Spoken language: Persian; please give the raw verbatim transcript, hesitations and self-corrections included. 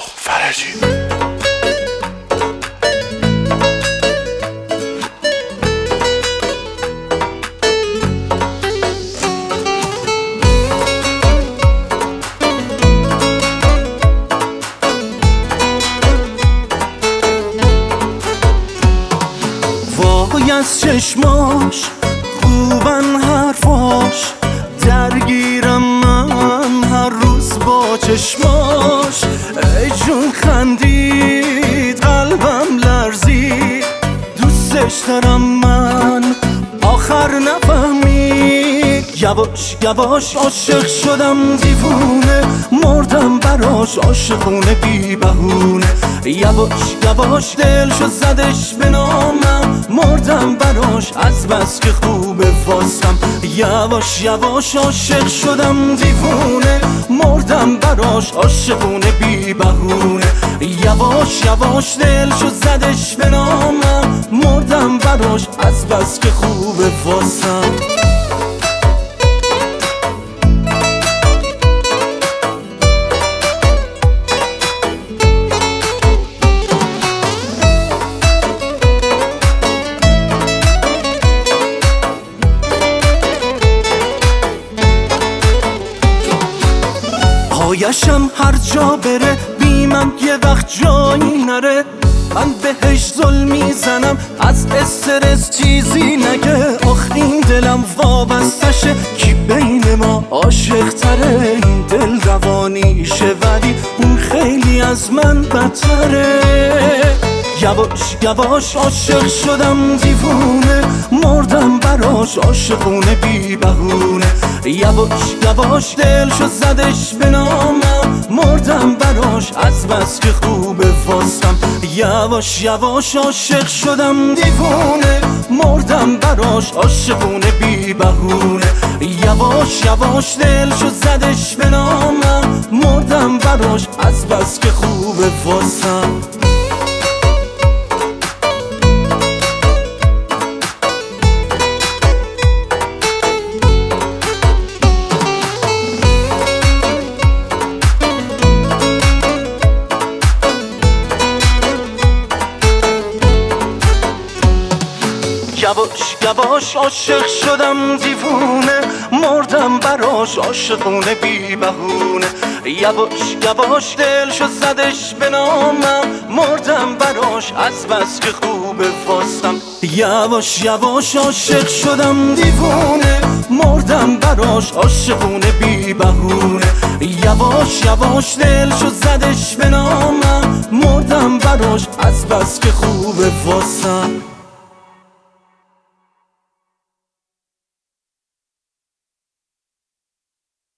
فرجی. وای از چشماش خوبن حرفاش، درگیرم من هر روز با چشماش. ای جون خندید قلبم لرزید، دوستش دارم من آخر نفهمید. یواش یواش عاشق شدم دیوونه، مردم براش عاشقونه بی بهونه. یواش یواش دل شد زدش به نامم، مردم براش از بس که خوبه واسم. یواش یواش عاشق شدم دیوونه، مردم براش عاشقونه بی بهونه. یواش یواش دل شد زدش به نامم، مردم براش از بس که خوبه واسم. پایشم هر جا بره بیمم یه وقت جایی نره. من بهش ظلم میزنم از استرس چیزی نگه. آخ این دلم وابستشه کی بین ما عاشق تره. این دل روانیشه ولی اون خیلی از من بدتره. یواش یواش عاشق شدم دیوونه، مردم براش عاشقونه بی بهونه. یواش یواش دل شد زدش به نامم، مردم براش از بس که خوبه واسم. یواش یواش عاشق شدم دیوونه، مردم براش عاشقونه بی بهونه. یواش یواش دل شد زدش به نامم، مردم براش از بس که خوبه واسم. یواش یواش عاشق شدم دیوونه، مردم براش عاشقونه بی بهونه. یواش یواش دل شد زدش به نامم، مردم براش از بس که خوبه واسم. یواش یواش عاشق شدم دیوونه، مردم براش عاشقونه بی بهونه. یواش یواش دل شد زدش به نامم، مردم براش از بس که خوبه واسم.